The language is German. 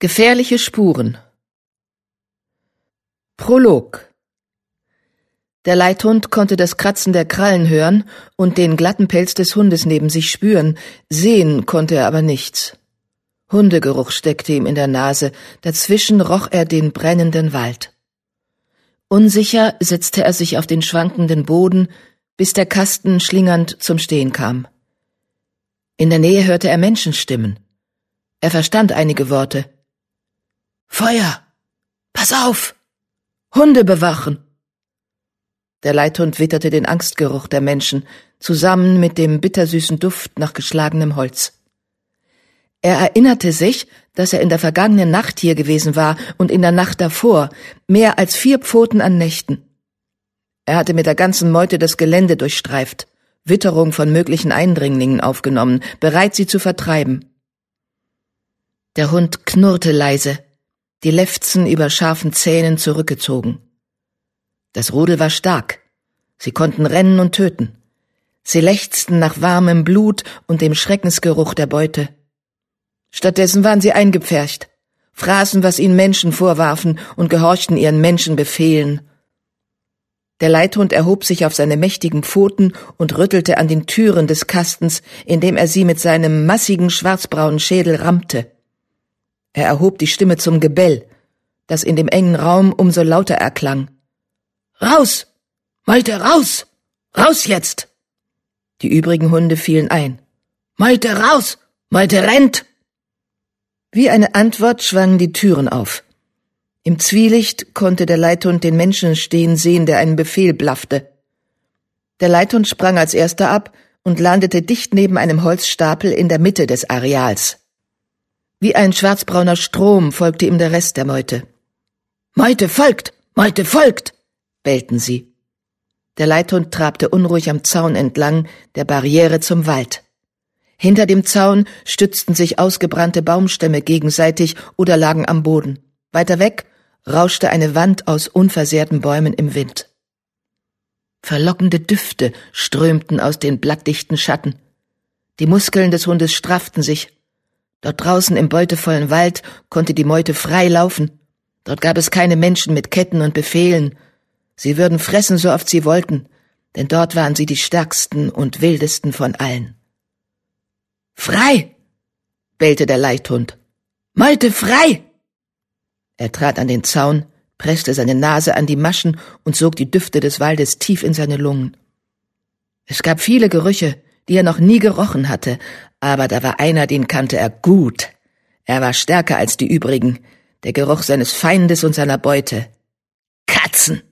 Gefährliche Spuren. Prolog. Der Leithund konnte das Kratzen der Krallen hören und den glatten Pelz des Hundes neben sich spüren, sehen konnte er aber nichts. Hundegeruch steckte ihm in der Nase, dazwischen roch er den brennenden Wald. Unsicher setzte er sich auf den schwankenden Boden, bis der Kasten schlingernd zum Stehen kam. In der Nähe hörte er Menschenstimmen. Er verstand einige Worte. »Feuer! Pass auf! Hunde bewachen!« Der Leithund witterte den Angstgeruch der Menschen, zusammen mit dem bittersüßen Duft nach geschlagenem Holz. Er erinnerte sich, dass er in der vergangenen Nacht hier gewesen war und in der Nacht davor, mehr als 4 Pfoten an Nächten. Er hatte mit der ganzen Meute das Gelände durchstreift, Witterung von möglichen Eindringlingen aufgenommen, bereit sie zu vertreiben. Der Hund knurrte leise, die Lefzen über scharfen Zähnen zurückgezogen. Das Rudel war stark. Sie konnten rennen und töten. Sie lechzten nach warmem Blut und dem Schreckensgeruch der Beute. Stattdessen waren sie eingepfercht, fraßen, was ihnen Menschen vorwarfen und gehorchten ihren Menschenbefehlen. Der Leithund erhob sich auf seine mächtigen Pfoten und rüttelte an den Türen des Kastens, indem er sie mit seinem massigen schwarzbraunen Schädel rammte. Er erhob die Stimme zum Gebell, das in dem engen Raum umso lauter erklang. »Raus! Meute, raus! Raus jetzt!« Die übrigen Hunde fielen ein. »Meute, raus! Meute, rennt!« Wie eine Antwort schwangen die Türen auf. Im Zwielicht konnte der Leithund den Menschen stehen sehen, der einen Befehl blaffte. Der Leithund sprang als erster ab und landete dicht neben einem Holzstapel in der Mitte des Areals. Wie ein schwarzbrauner Strom folgte ihm der Rest der Meute. »Meute folgt! Meute folgt!« bellten sie. Der Leithund trabte unruhig am Zaun entlang, der Barriere zum Wald. Hinter dem Zaun stützten sich ausgebrannte Baumstämme gegenseitig oder lagen am Boden. Weiter weg rauschte eine Wand aus unversehrten Bäumen im Wind. Verlockende Düfte strömten aus den blattdichten Schatten. Die Muskeln des Hundes strafften sich. Dort draußen im beutevollen Wald konnte die Meute frei laufen. Dort gab es keine Menschen mit Ketten und Befehlen. Sie würden fressen, so oft sie wollten, denn dort waren sie die stärksten und wildesten von allen. »Frei!« bellte der Leithund. »Meute, frei!« Er trat an den Zaun, presste seine Nase an die Maschen und sog die Düfte des Waldes tief in seine Lungen. Es gab viele Gerüche, die er noch nie gerochen hatte, aber da war einer, den kannte er gut. Er war stärker als die übrigen, der Geruch seines Feindes und seiner Beute. Katzen!